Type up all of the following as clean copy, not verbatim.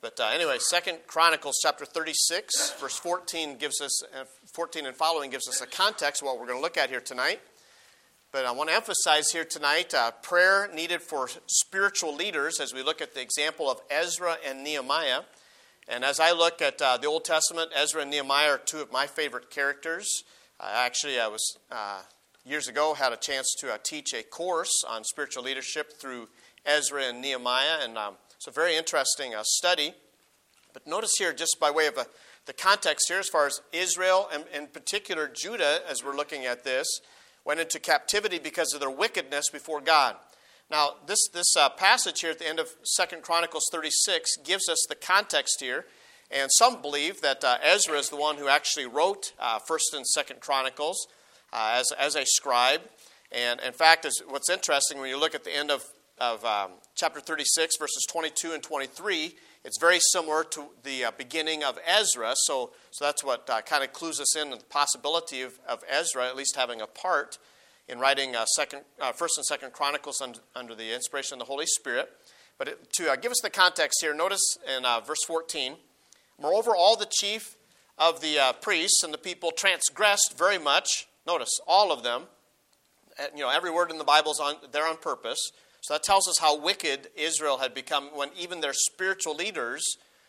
But anyway, 2 Chronicles chapter 36, verse 14 and following gives us a context of what we're going to look at here tonight. But I want to emphasize here tonight prayer needed for spiritual leaders as we look at the example of Ezra and Nehemiah. And as I look at the Old Testament, Ezra and Nehemiah are two of my favorite characters. I was years ago had a chance to teach a course on spiritual leadership through Ezra and Nehemiah, and it's a very interesting study. But notice here, just by way of the context here, as far as Israel, and in particular Judah, as we're looking at this, went into captivity because of their wickedness before God. Now, this passage here at the end of 2 Chronicles 36 gives us the context here. And some believe that Ezra is the one who actually wrote 1st and 2nd Chronicles as a scribe. And in fact, what's interesting, when you look at the end of chapter 36, verses 22 and 23, it's very similar to the beginning of Ezra. So that's what kind of clues us in the possibility of Ezra at least having a part in writing 1st and 2nd Chronicles under the inspiration of the Holy Spirit. But to give us the context here, notice in verse 14, moreover, all the chief of the priests and the people transgressed very much. Notice, all of them. Every word in the Bible is there on purpose. So that tells us how wicked Israel had become when even their spiritual leaders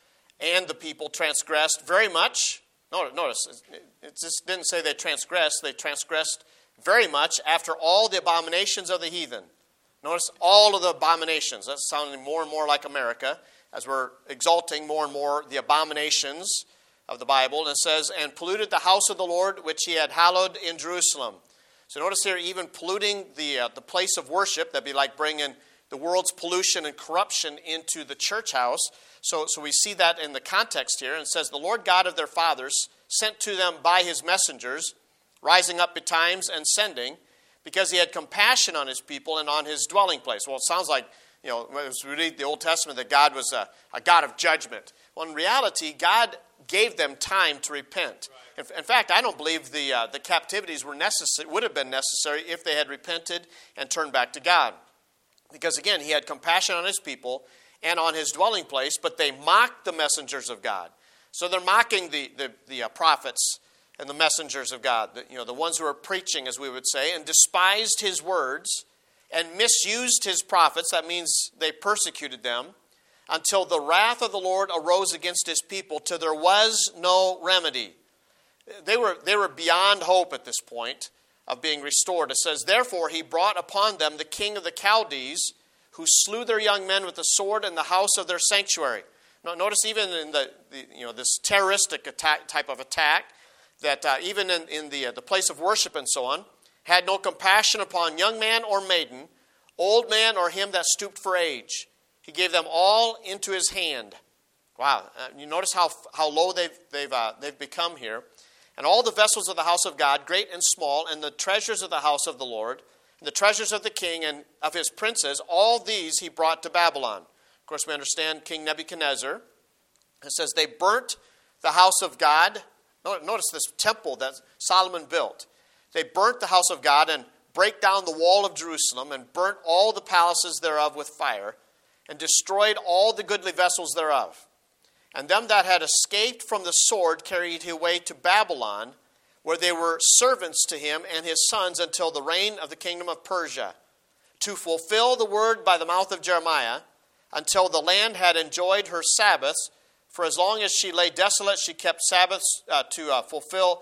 and the people transgressed very much. Notice, it just didn't say they transgressed. They transgressed very much after all the abominations of the heathen. Notice all of the abominations. That's sounding more and more like America as we're exalting more and more the abominations of the Bible. And it says, and polluted the house of the Lord, which he had hallowed in Jerusalem. So notice here, even polluting the place of worship, that'd be like bringing the world's pollution and corruption into the church house. So we see that in the context here. And it says, the Lord God of their fathers sent to them by his messengers, rising up betimes and sending, because he had compassion on his people and on his dwelling place. Well, it sounds like, as we read the Old Testament, that God was a God of judgment. Well, in reality, God gave them time to repent. In fact, I don't believe the captivities would have been necessary if they had repented and turned back to God. Because again, he had compassion on his people and on his dwelling place, but they mocked the messengers of God. So they're mocking the prophets and the messengers of God, the ones who are preaching, as we would say, and despised his words and misused his prophets. That means they persecuted them until the wrath of the Lord arose against his people, till there was no remedy. They were beyond hope at this point of being restored. It says, therefore he brought upon them the king of the Chaldees, who slew their young men with the sword in the house of their sanctuary. Now, notice even in this terroristic type of attack, that even in the place of worship and so on, had no compassion upon young man or maiden, old man or him that stooped for age. He gave them all into his hand. Wow! You notice how low they've become here. And all the vessels of the house of God, great and small, and the treasures of the house of the Lord, and the treasures of the king and of his princes, all these he brought to Babylon. Of course, we understand King Nebuchadnezzar. It says they burnt the house of God. Notice this temple that Solomon built. They burnt the house of God and brake down the wall of Jerusalem and burnt all the palaces thereof with fire and destroyed all the goodly vessels thereof. And them that had escaped from the sword carried he away to Babylon, where they were servants to him and his sons until the reign of the kingdom of Persia, to fulfill the word by the mouth of Jeremiah, until the land had enjoyed her Sabbaths. For as long as she lay desolate, she kept Sabbaths to fulfill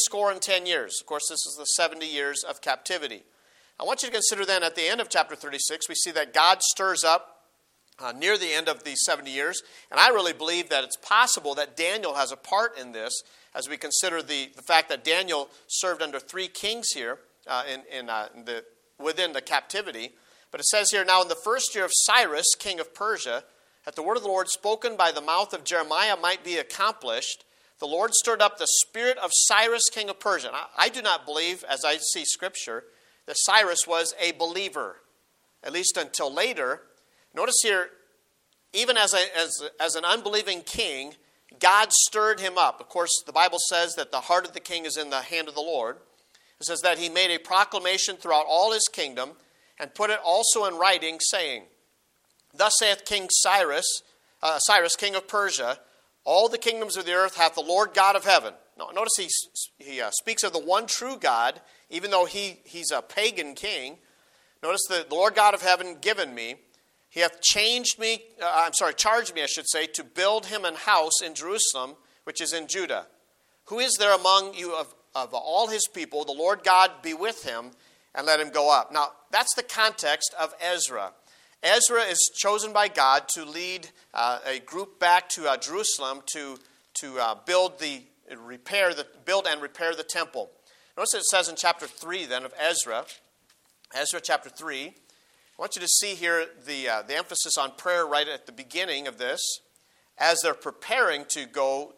70 years. Of course, this is the 70 years of captivity. I want you to consider then at the end of chapter 36, we see that God stirs up near the end of these 70 years. And I really believe that it's possible that Daniel has a part in this as we consider the fact that Daniel served under 3 kings here within the captivity. But it says here, now in the first year of Cyrus, king of Persia, that the word of the Lord spoken by the mouth of Jeremiah might be accomplished, the Lord stirred up the spirit of Cyrus, king of Persia. And I do not believe, as I see Scripture, that Cyrus was a believer, at least until later. Notice here, even as an unbelieving king, God stirred him up. Of course, the Bible says that the heart of the king is in the hand of the Lord. It says that he made a proclamation throughout all his kingdom and put it also in writing, saying, thus saith King Cyrus, Cyrus, king of Persia, all the kingdoms of the earth hath the Lord God of heaven. Now, notice he speaks of the one true God, even though he's a pagan king. Notice the Lord God of heaven given me. He hath charged me, to build him an house in Jerusalem, which is in Judah. Who is there among you of all his people? The Lord God be with him, and let him go up. Now, that's the context of Ezra. Ezra is chosen by God to lead a group back to Jerusalem to build and repair the temple. Notice it says in chapter 3 then of Ezra chapter 3. I want you to see here the emphasis on prayer right at the beginning of this, as they're preparing to go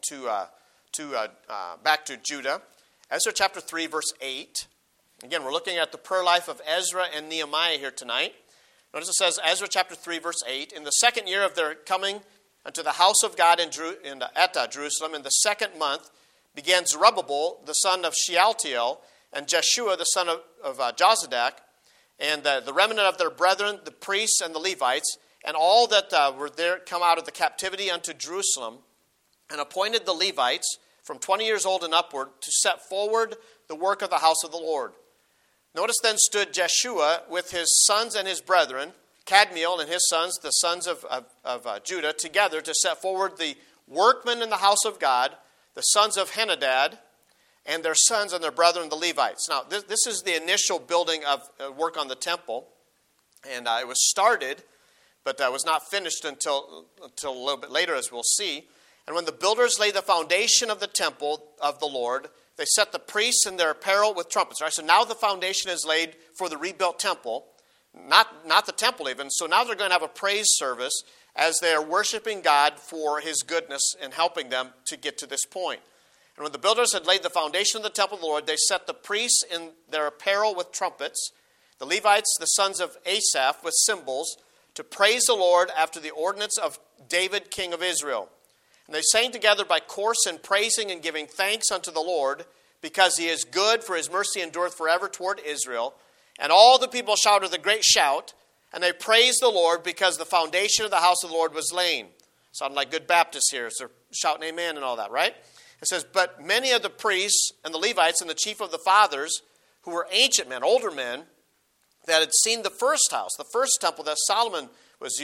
back to Judah. Ezra chapter 3, verse 8. Again, we're looking at the prayer life of Ezra and Nehemiah here tonight. Notice it says, Ezra chapter 3, verse 8, in the second year of their coming unto the house of God at Jerusalem, in the second month, began Zerubbabel, the son of Shealtiel, and Jeshua, the son of Jozadak, and the remnant of their brethren, the priests and the Levites, and all that were there come out of the captivity unto Jerusalem, and appointed the Levites from 20 years old and upward to set forward the work of the house of the Lord. Notice then stood Jeshua with his sons and his brethren, Kadmiel and his sons, the sons of Judah, together to set forward the workmen in the house of God, the sons of Henadad, and their sons and their brethren, the Levites. Now, this is the initial building of work on the temple, and it was started, but was not finished until a little bit later, as we'll see. And when the builders laid the foundation of the temple of the Lord, they set the priests in their apparel with trumpets. Right? So now the foundation is laid for the rebuilt temple, not the temple even. So now they're going to have a praise service as they are worshiping God for his goodness and helping them to get to this point. And when the builders had laid the foundation of the temple of the Lord, they set the priests in their apparel with trumpets, the Levites, the sons of Asaph, with cymbals, to praise the Lord after the ordinance of David, king of Israel. And they sang together by course in praising and giving thanks unto the Lord, because he is good, for his mercy endureth forever toward Israel. And all the people shouted with a great shout, and they praised the Lord, because the foundation of the house of the Lord was laid. Sound like good Baptists here, so they're shouting amen and all that, right? It says, but many of the priests and the Levites and the chief of the fathers, who were ancient men, older men, that had seen the first house, the first temple that Solomon was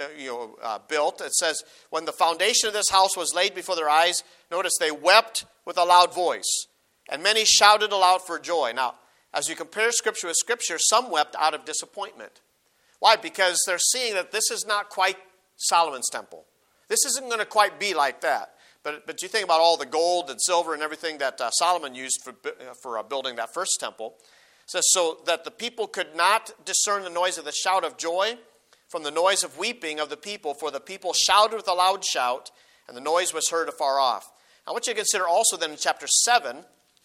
built. It says, when the foundation of this house was laid before their eyes, notice they wept with a loud voice, and many shouted aloud for joy. Now, as you compare Scripture with Scripture, some wept out of disappointment. Why? Because they're seeing that this is not quite Solomon's temple. This isn't going to quite be like that. But you think about all the gold and silver and everything that Solomon used for building that first temple. It says, so that the people could not discern the noise of the shout of joy from the noise of weeping of the people, for the people shouted with a loud shout, and the noise was heard afar off. I want you to consider also then in chapter 7,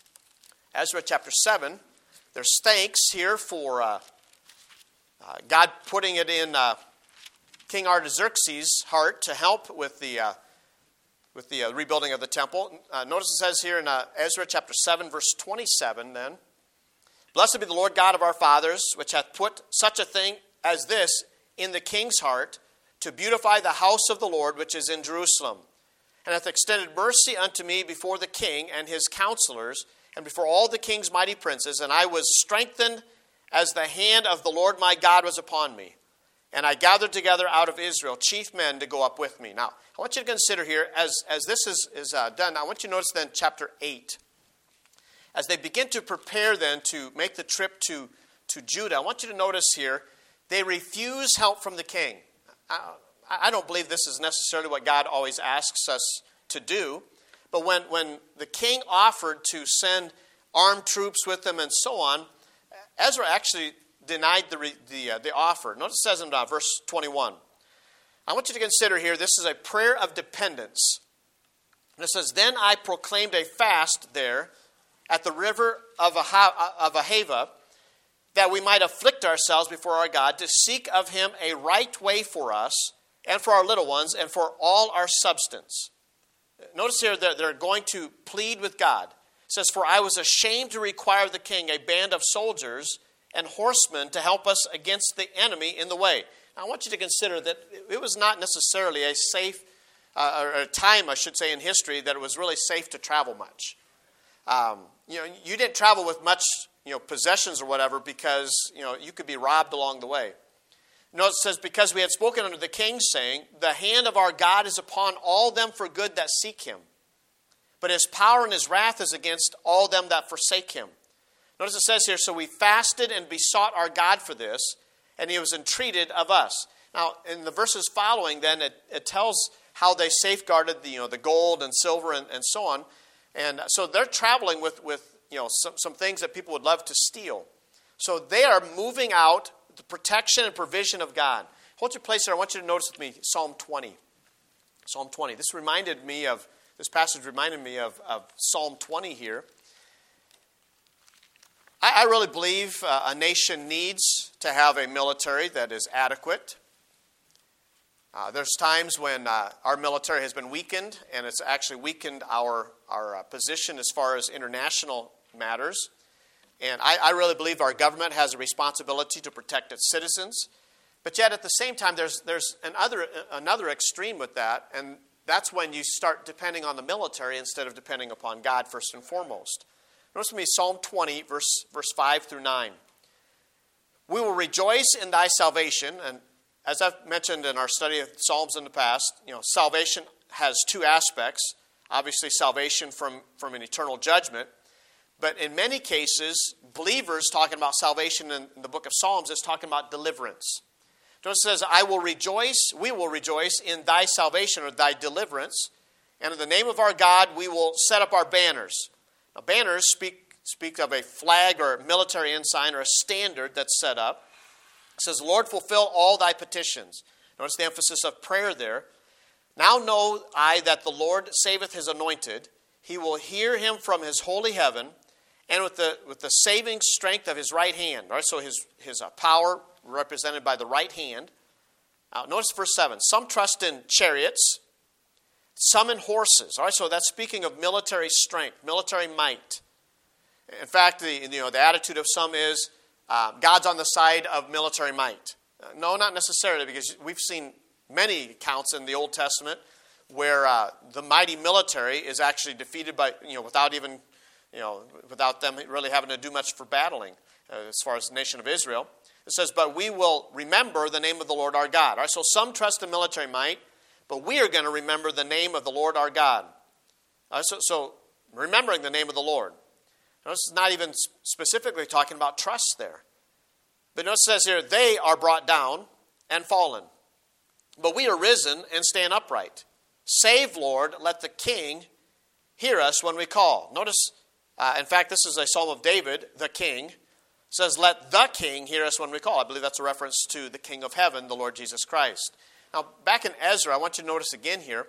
Ezra chapter 7, there's thanks here for God putting it in King Artaxerxes' heart to help with the rebuilding of the temple. Notice it says here in Ezra chapter 7, verse 27 then, blessed be the Lord God of our fathers, which hath put such a thing as this in the king's heart, to beautify the house of the Lord which is in Jerusalem, and hath extended mercy unto me before the king and his counselors, and before all the king's mighty princes, and I was strengthened as the hand of the Lord my God was upon me. And I gathered together out of Israel chief men to go up with me. Now, I want you to consider here, as this is done, I want you to notice then chapter 8. As they begin to prepare then to make the trip to Judah, I want you to notice here, they refuse help from the king. I don't believe this is necessarily what God always asks us to do. But when the king offered to send armed troops with them and so on, Ezra actually denied the offer. Notice it says in verse 21. I want you to consider here, this is a prayer of dependence. And it says, then I proclaimed a fast there at the river of Ahava, that we might afflict ourselves before our God, to seek of him a right way for us, and for our little ones, and for all our substance. Notice here that they're going to plead with God. It says, for I was ashamed to require the king a band of soldiers and horsemen to help us against the enemy in the way. I want you to consider that it was not necessarily a safe, or a time, I should say, in history that it was really safe to travel much. You didn't travel with much, possessions or whatever because, you could be robbed along the way. Notice it says, because we had spoken unto the king, saying, the hand of our God is upon all them for good that seek him. But his power and his wrath is against all them that forsake him. Notice it says here, so we fasted and besought our God for this, and he was entreated of us. Now, in the verses following, then, it tells how they safeguarded the gold and silver and so on. And so they're traveling with some things that people would love to steal. So they are moving out the protection and provision of God. Hold your place there. I want you to notice with me Psalm 20. Psalm 20. This passage reminded me of Psalm 20 here. I really believe a nation needs to have a military that is adequate. There's times when our military has been weakened, and it's actually weakened our position as far as international matters. And I really believe our government has a responsibility to protect its citizens. But yet at the same time, there's another extreme with that, and that's when you start depending on the military instead of depending upon God first and foremost. Notice with me Psalm 20, verse 5 through 9. We will rejoice in thy salvation. And as I've mentioned in our study of Psalms in the past, salvation has two aspects. Obviously, salvation from an eternal judgment. But in many cases, believers talking about salvation in the book of Psalms is talking about deliverance. Notice it says, we will rejoice in thy salvation or thy deliverance. And in the name of our God, we will set up our banners. Now, banners speak of a flag or military ensign or a standard that's set up. It says, Lord, fulfill all thy petitions. Notice the emphasis of prayer there. Now know I that the Lord saveth his anointed. He will hear him from his holy heaven, and with the saving strength of his right hand. All right, so his power represented by the right hand. Now, notice verse 7. Some trust in chariots, some in horses. All right, so that's speaking of military strength, military might. In fact, the attitude of some is God's on the side of military might. No, not necessarily, because we've seen many accounts in the Old Testament where the mighty military is actually defeated by without them really having to do much for battling as far as the nation of Israel. It says, but we will remember the name of the Lord our God. All right, so some trust in military might, but we are going to remember the name of the Lord our God. So remembering the name of the Lord. Now, this is not even specifically talking about trust there. But notice it says here, they are brought down and fallen. But we are risen and stand upright. Save, Lord, let the King hear us when we call. Notice, in fact, this is a psalm of David, the King. It says, let the King hear us when we call. I believe that's a reference to the King of heaven, the Lord Jesus Christ. Now, back in Ezra, I want you to notice again here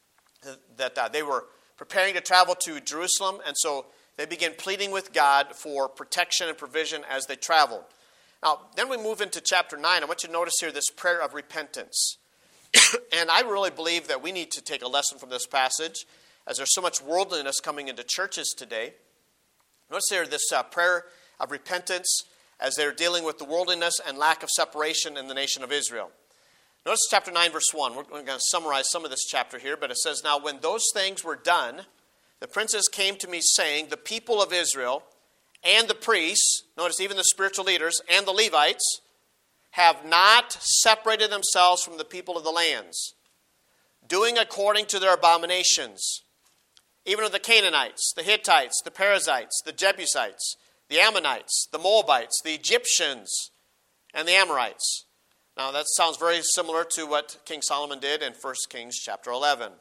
that they were preparing to travel to Jerusalem, and so they began pleading with God for protection and provision as they traveled. Now, then we move into chapter 9. I want you to notice here this prayer of repentance. And I really believe that we need to take a lesson from this passage, as there's so much worldliness coming into churches today. Notice here this prayer of repentance as they're dealing with the worldliness and lack of separation in the nation of Israel. Notice chapter 9, verse 1. We're going to summarize some of this chapter here, but it says, now when those things were done, the princes came to me saying, the people of Israel and the priests, notice even the spiritual leaders, and the Levites, have not separated themselves from the people of the lands, doing according to their abominations, even of the Canaanites, the Hittites, the Perizzites, the Jebusites, the Ammonites, the Moabites, the Egyptians, and the Amorites. Now that sounds very similar to what King Solomon did in 1 Kings chapter 11.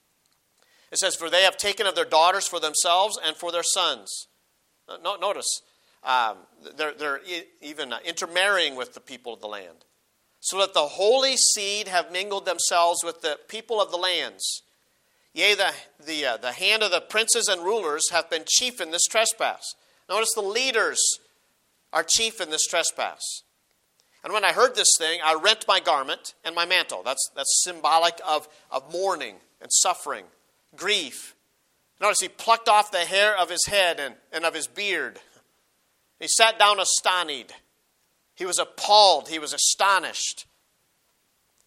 It says, for they have taken of their daughters for themselves and for their sons. Notice, they're even intermarrying with the people of the land. So that the holy seed have mingled themselves with the people of the lands. Yea, the hand of the princes and rulers hath been chief in this trespass. Notice the leaders are chief in this trespass. And when I heard this thing, I rent my garment and my mantle. That's symbolic of mourning and suffering, grief. Notice he plucked off the hair of his head and of his beard. He sat down astonied. He was appalled. He was astonished.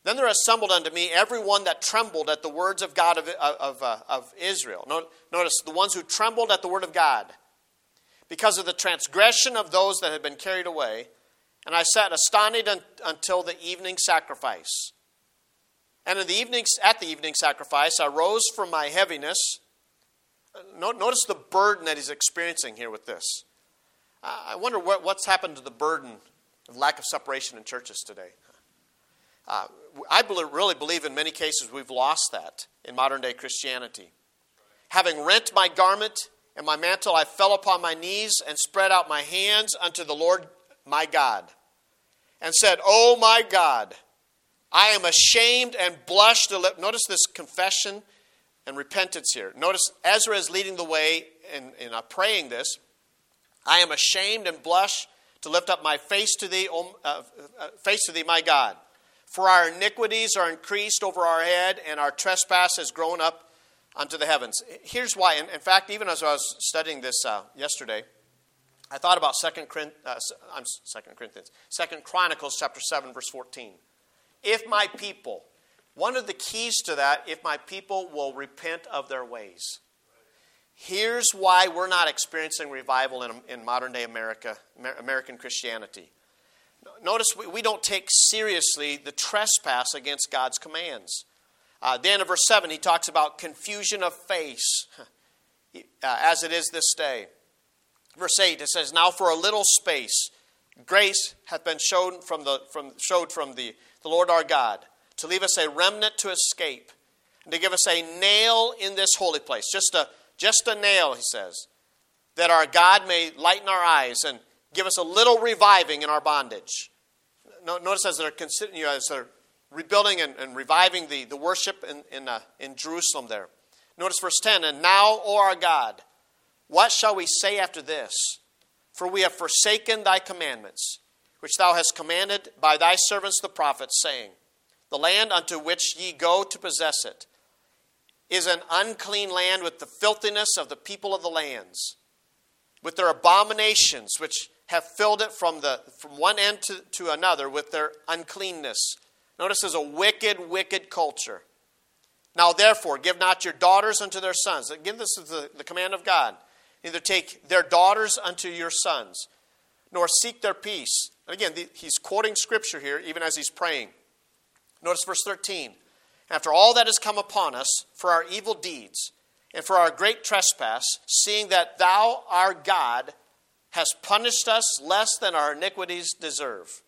Then there assembled unto me every one that trembled at the words of God of Israel. Notice, the ones who trembled at the word of God, because of the transgression of those that had been carried away. And I sat astonished until the evening sacrifice. And at the evening sacrifice, I rose from my heaviness. Notice the burden that he's experiencing here with this. I wonder what's happened to the burden of lack of separation in churches today. I really believe in many cases we've lost that in modern day Christianity. Having rent my garment and my mantle, I fell upon my knees and spread out my hands unto the Lord my God, and said, O my God, I am ashamed and blush to live. Notice this confession and repentance here. Notice Ezra is leading the way in praying this. I am ashamed and blush to lift up my face to thee, my God. For our iniquities are increased over our head, and our trespass has grown up unto the heavens. Here's why. In fact, even as I was studying this yesterday, I thought about 2 Chronicles chapter 7, verse 14. If my people, one of the keys to that, if my people will repent of their ways. Here's why we're not experiencing revival in modern day American Christianity. Notice we don't take seriously the trespass against God's commands. At the end of verse 7, he talks about confusion of face, as it is this day. Verse 8, it says, Now for a little space, grace hath been showed from the Lord our God, to leave us a remnant to escape, and to give us a nail in this holy place. Just a nail, he says, that our God may lighten our eyes and give us a little reviving in our bondage. Notice as they're rebuilding and reviving the worship in Jerusalem there. Notice verse 10, And now, O our God, what shall we say after this? For we have forsaken thy commandments, which thou hast commanded by thy servants the prophets, saying, The land unto which ye go to possess it is an unclean land with the filthiness of the people of the lands, with their abominations which have filled it from one end to another with their uncleanness. Notice there's a wicked, wicked culture. Now therefore, give not your daughters unto their sons. Again, this is the command of God. Neither take their daughters unto your sons, nor seek their peace. And again, he's quoting scripture here, even as he's praying. Notice verse 13. After all that has come upon us for our evil deeds and for our great trespass, seeing that thou, our God, hast punished us less than our iniquities deserve.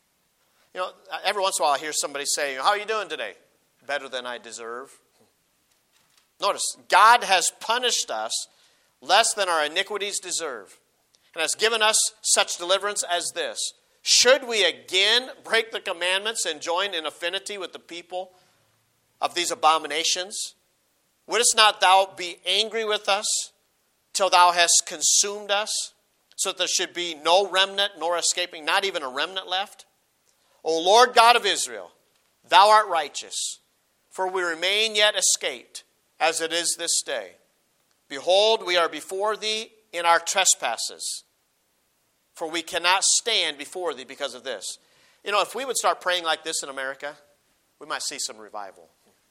Every once in a while I hear somebody say, How are you doing today? Better than I deserve. Notice, God has punished us less than our iniquities deserve, and has given us such deliverance as this. Should we again break the commandments and join in affinity with the people of these abominations? Wouldst not thou be angry with us till thou hast consumed us, so that there should be no remnant nor escaping, not even a remnant left? O Lord God of Israel, thou art righteous, for we remain yet escaped, as it is this day. Behold, we are before thee in our trespasses, for we cannot stand before thee because of this. If we would start praying like this in America, we might see some revival.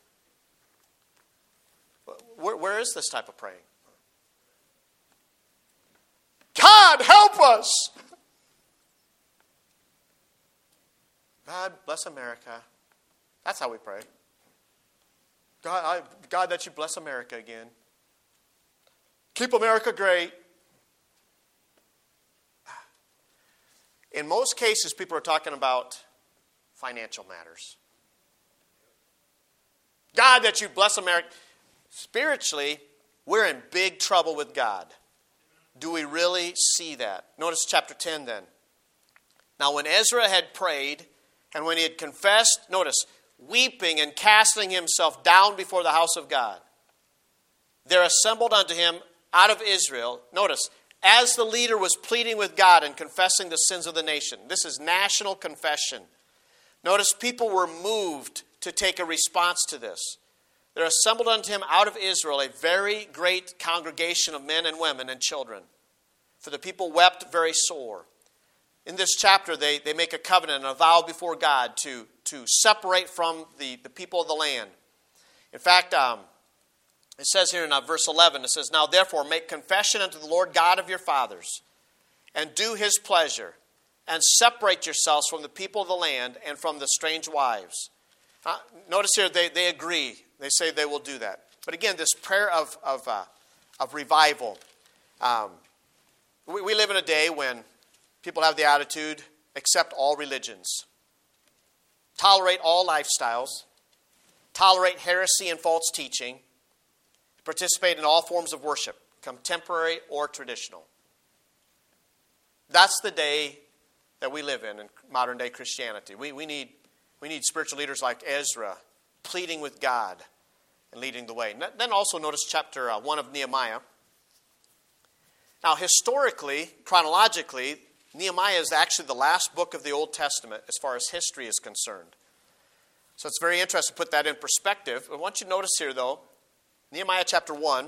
Where is this type of praying? God, help us! God, bless America. That's how we pray. God, that you bless America again. Keep America great. In most cases, people are talking about financial matters. God, that you bless America. Spiritually, we're in big trouble with God. Do we really see that? Notice chapter 10 then. Now when Ezra had prayed, and when he had confessed, notice, weeping and casting himself down before the house of God, there assembled unto him out of Israel, notice, as the leader was pleading with God and confessing the sins of the nation. This is national confession. Notice people were moved to take a response to this. There assembled unto him out of Israel a very great congregation of men and women and children. For the people wept very sore. In this chapter, they make a covenant and a vow before God to to separate from the people of the land. In fact, it says here in verse 11, it says, "Now therefore make confession unto the Lord God of your fathers, and do his pleasure, and separate yourselves from the people of the land and from the strange wives." Notice here they agree. They say they will do that. But again, this prayer of revival. We live in a day when people have the attitude, accept all religions, tolerate all lifestyles, tolerate heresy and false teaching, participate in all forms of worship, contemporary or traditional. That's the day that we live in modern day Christianity. We need spiritual leaders like Ezra pleading with God and leading the way. Then also notice chapter 1 of Nehemiah. Now historically, chronologically, Nehemiah is actually the last book of the Old Testament as far as history is concerned. So it's very interesting to put that in perspective. I want you to notice here, though, Nehemiah chapter 1.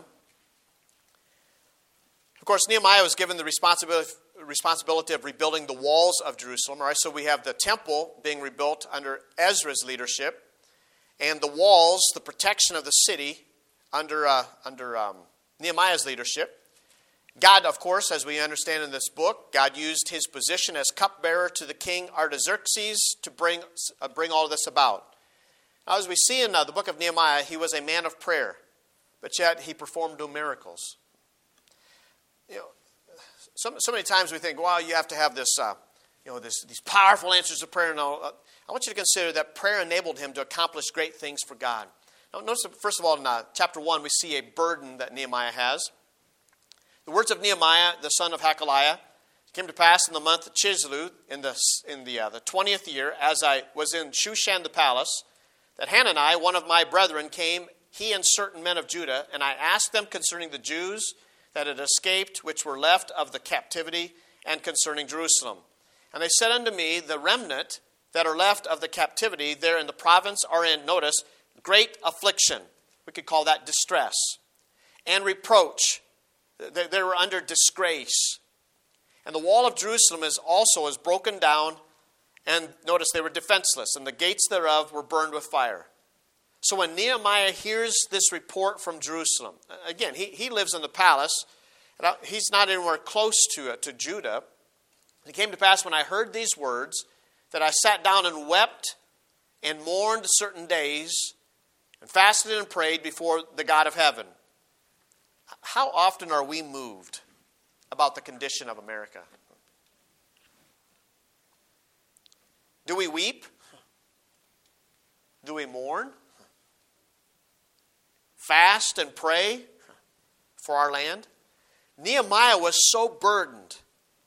Of course, Nehemiah was given the responsibility of rebuilding the walls of Jerusalem. All right, so we have the temple being rebuilt under Ezra's leadership, and the walls, the protection of the city, under Nehemiah's leadership. God, of course, as we understand in this book, God used his position as cupbearer to the king Artaxerxes to bring all of this about. Now, as we see in the book of Nehemiah, he was a man of prayer, but yet he performed no miracles. You know, so many times we think, well, you have to have this, these powerful answers to prayer. No, I want you to consider that prayer enabled him to accomplish great things for God. Now, notice, first of all, in chapter 1, we see a burden that Nehemiah has. The words of Nehemiah, the son of Hakaliah, came to pass in the month of Chislev in the 20th year, as I was in Shushan the palace, that Hanani, one of my brethren, came, he and certain men of Judah, and I asked them concerning the Jews that had escaped, which were left of the captivity, and concerning Jerusalem. And they said unto me, the remnant that are left of the captivity there in the province are in, notice, great affliction. We could call that distress. And reproach. They were under disgrace. And the wall of Jerusalem is broken down. And notice they were defenseless. And the gates thereof were burned with fire. So when Nehemiah hears this report from Jerusalem, again, he lives in the palace. And he's not anywhere close to Judah. It came to pass when I heard these words that I sat down and wept and mourned certain days and fasted and prayed before the God of heaven. How often are we moved about the condition of America? Do we weep? Do we mourn? Fast and pray for our land? Nehemiah was so burdened.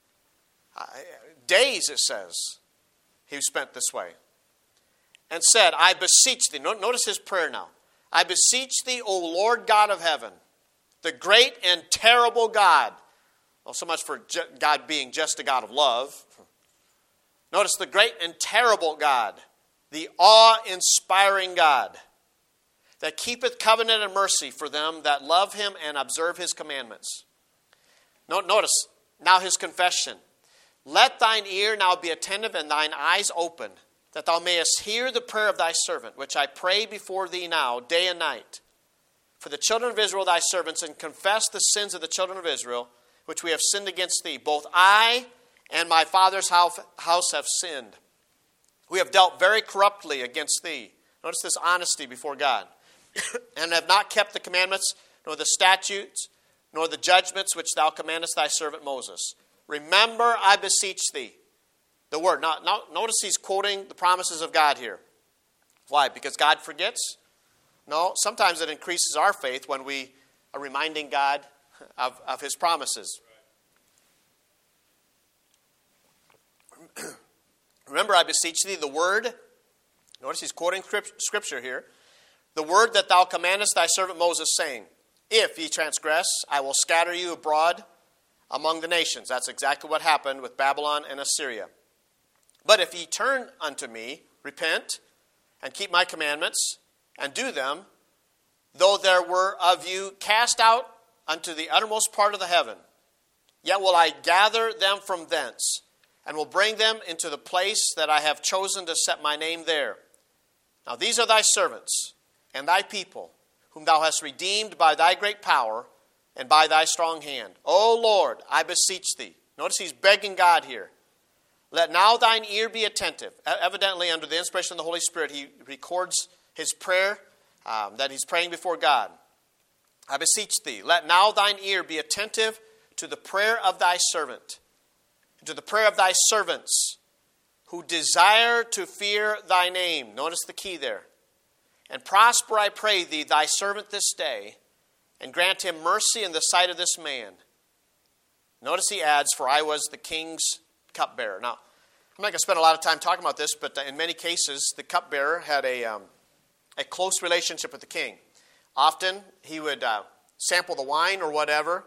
Days, it says, he spent this way. And said, I beseech thee. Notice his prayer now. I beseech thee, O Lord God of heaven, the great and terrible God. Well, so much for God being just a God of love. Notice the great and terrible God, the awe-inspiring God, that keepeth covenant and mercy for them that love him and observe his commandments. Notice now his confession. Let thine ear now be attentive and thine eyes open, that thou mayest hear the prayer of thy servant, which I pray before thee now, day and night, for the children of Israel thy servants, and confess the sins of the children of Israel, which we have sinned against thee. Both I and my father's house have sinned. We have dealt very corruptly against thee. Notice this honesty before God. And have not kept the commandments, nor the statutes, nor the judgments which thou commandest thy servant Moses. Remember, I beseech thee. The word. Now, notice he's quoting the promises of God here. Why? Because God forgets? No, sometimes it increases our faith when we are reminding God of his promises. Remember, I beseech thee, the word. Notice he's quoting scripture here. The word that thou commandest thy servant Moses, saying, if ye transgress, I will scatter you abroad among the nations. That's exactly what happened with Babylon and Assyria. But if ye turn unto me, repent, and keep my commandments, and do them, though there were of you cast out unto the uttermost part of the heaven, yet will I gather them from thence, and will bring them into the place that I have chosen to set my name there. Now these are thy servants and thy people, whom thou hast redeemed by thy great power and by thy strong hand. O Lord, I beseech thee. Notice he's begging God here. Let now thine ear be attentive. Evidently, under the inspiration of the Holy Spirit, he records his prayer that he's praying before God. I beseech thee, let now thine ear be attentive to the prayer of thy servant, and to the prayer of thy servants, who desire to fear thy name. Notice the key there. And prosper, I pray thee, thy servant this day, and grant him mercy in the sight of this man. Notice he adds, for I was the king's cupbearer. Now, I'm not going to spend a lot of time talking about this, but in many cases, the cupbearer had a close relationship with the king. Often, he would sample the wine or whatever,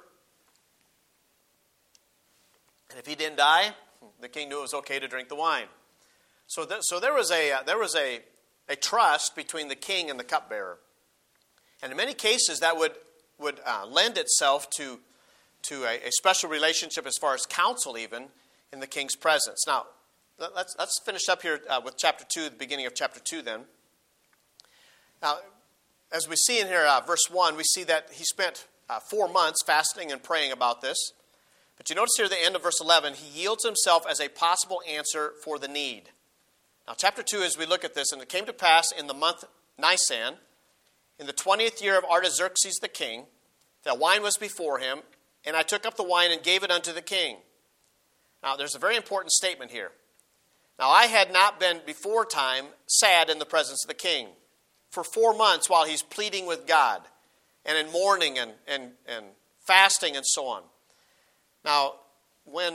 and if he didn't die, the king knew it was okay to drink the wine. So there was a trust between the king and the cupbearer, and in many cases that would lend itself to a special relationship as far as counsel, even in the king's presence. Now, let's finish up here with chapter 2, the beginning of chapter 2. Then, now, as we see in here, verse 1, we see that he spent 4 months fasting and praying about this. But you notice here at the end of verse 11, he yields himself as a possible answer for the need. Now, chapter 2, as we look at this, and it came to pass in the month Nisan, in the 20th year of Artaxerxes the king, that wine was before him, and I took up the wine and gave it unto the king. Now, there's a very important statement here. Now, I had not been before time sad in the presence of the king for 4 months while he's pleading with God, and in mourning and fasting and so on. Now, when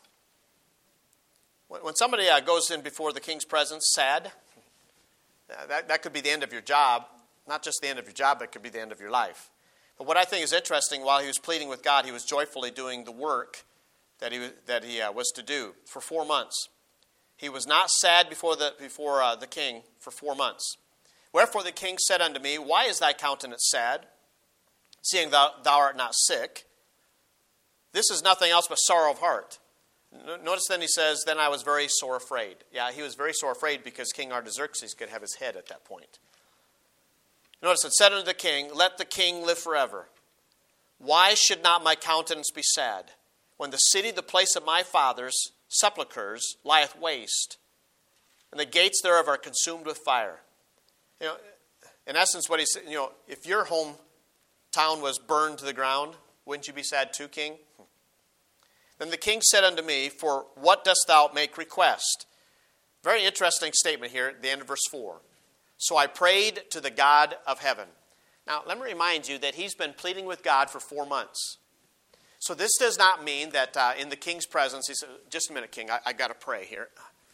somebody goes in before the king's presence sad, that could be the end of your job. Not just the end of your job, but it could be the end of your life. But what I think is interesting, while he was pleading with God, he was joyfully doing the work that he was to do for 4 months. He was not sad before the king for 4 months. Wherefore the king said unto me, why is thy countenance sad, seeing thou art not sick? This is nothing else but sorrow of heart. Notice then he says, then I was very sore afraid. Yeah, he was very sore afraid because King Artaxerxes could have his head at that point. Notice it said unto the king, let the king live forever. Why should not my countenance be sad, when the city, the place of my fathers' sepulchres, lieth waste, and the gates thereof are consumed with fire? You know, in essence, what he said, if your hometown was burned to the ground, wouldn't you be sad too, king? Then the king said unto me, for what dost thou make request? Very interesting statement here at the end of verse 4. So I prayed to the God of heaven. Now, let me remind you that he's been pleading with God for 4 months. So this does not mean that in the king's presence, he said, just a minute, king, I got to pray here.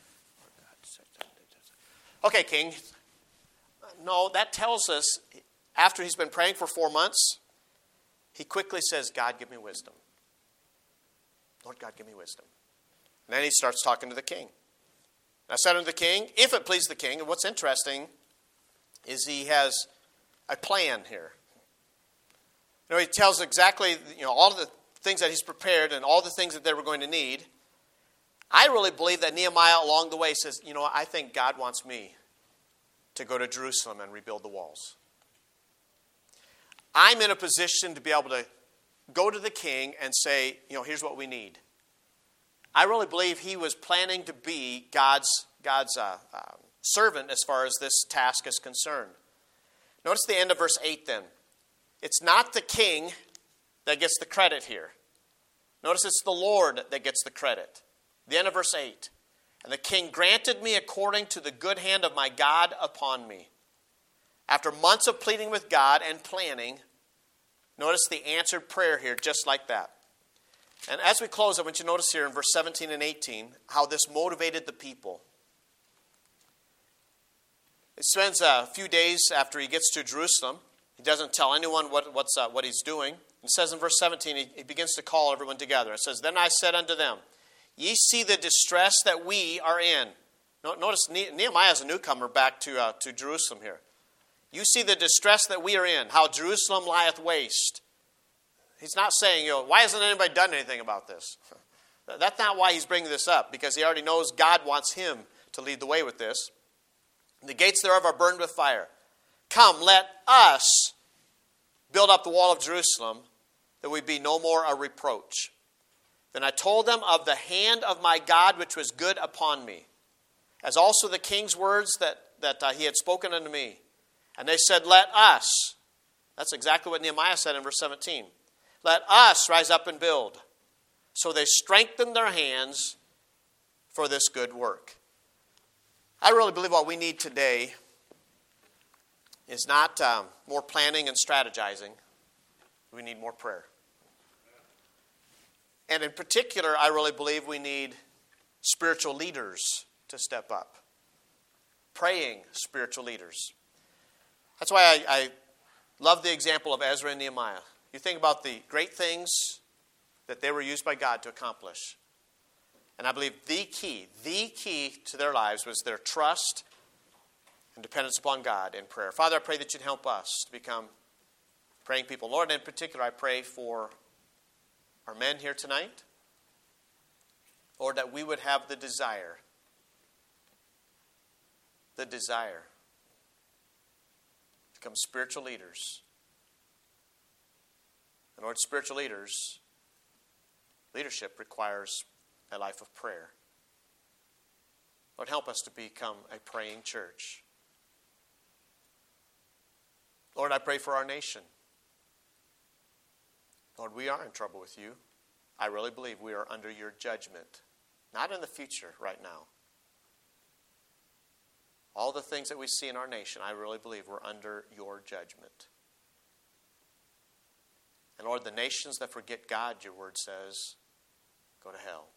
Okay, king. No, that tells us after he's been praying for 4 months, he quickly says, God, give me wisdom. Lord God, give me wisdom. And then he starts talking to the king. I said unto the king, if it please the king, and what's interesting is he has a plan here. He tells exactly all of the things that he's prepared and all the things that they were going to need. I really believe that Nehemiah along the way says, I think God wants me to go to Jerusalem and rebuild the walls. I'm in a position to be able to go to the king and say, here's what we need. I really believe he was planning to be God's servant as far as this task is concerned. Notice the end of verse 8 then. It's not the king that gets the credit here. Notice it's the Lord that gets the credit. The end of verse 8. And the king granted me according to the good hand of my God upon me. After months of pleading with God and planning, notice the answered prayer here, just like that. And as we close, I want you to notice here in verse 17 and 18 how this motivated the people. He spends a few days after he gets to Jerusalem. He doesn't tell anyone what he's doing. It says in verse 17, he begins to call everyone together. It says, then I said unto them, ye see the distress that we are in. Notice Nehemiah is a newcomer back to Jerusalem here. You see the distress that we are in, how Jerusalem lieth waste. He's not saying, why hasn't anybody done anything about this? That's not why he's bringing this up, because he already knows God wants him to lead the way with this. The gates thereof are burned with fire. Come, let us build up the wall of Jerusalem, that we be no more a reproach. Then I told them of the hand of my God, which was good upon me, as also the king's words that he had spoken unto me. And they said, let us. That's exactly what Nehemiah said in verse 17. Let us rise up and build. So they strengthened their hands for this good work. I really believe what we need today is not more planning and strategizing. We need more prayer. And in particular, I really believe we need spiritual leaders to step up. Praying spiritual leaders. That's why I love the example of Ezra and Nehemiah. You think about the great things that they were used by God to accomplish. And I believe the key to their lives was their trust and dependence upon God in prayer. Father, I pray that you'd help us to become praying people. Lord, in particular, I pray for our men here tonight. Lord, that we would have the desire to become spiritual leaders. And Lord, spiritual leadership requires a life of prayer. Lord, help us to become a praying church. Lord, I pray for our nation. Lord, we are in trouble with you. I really believe we are under your judgment. Not in the future, right now. All the things that we see in our nation, I really believe we're under your judgment. And Lord, the nations that forget God, your word says, go to hell.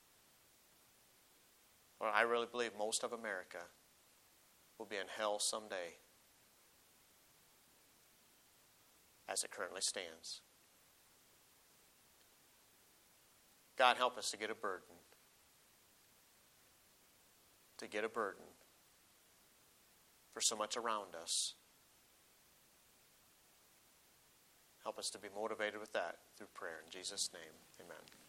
Lord, I really believe most of America will be in hell someday as it currently stands. God, help us to get a burden. For so much around us. Help us to be motivated with that through prayer. In Jesus' name, amen.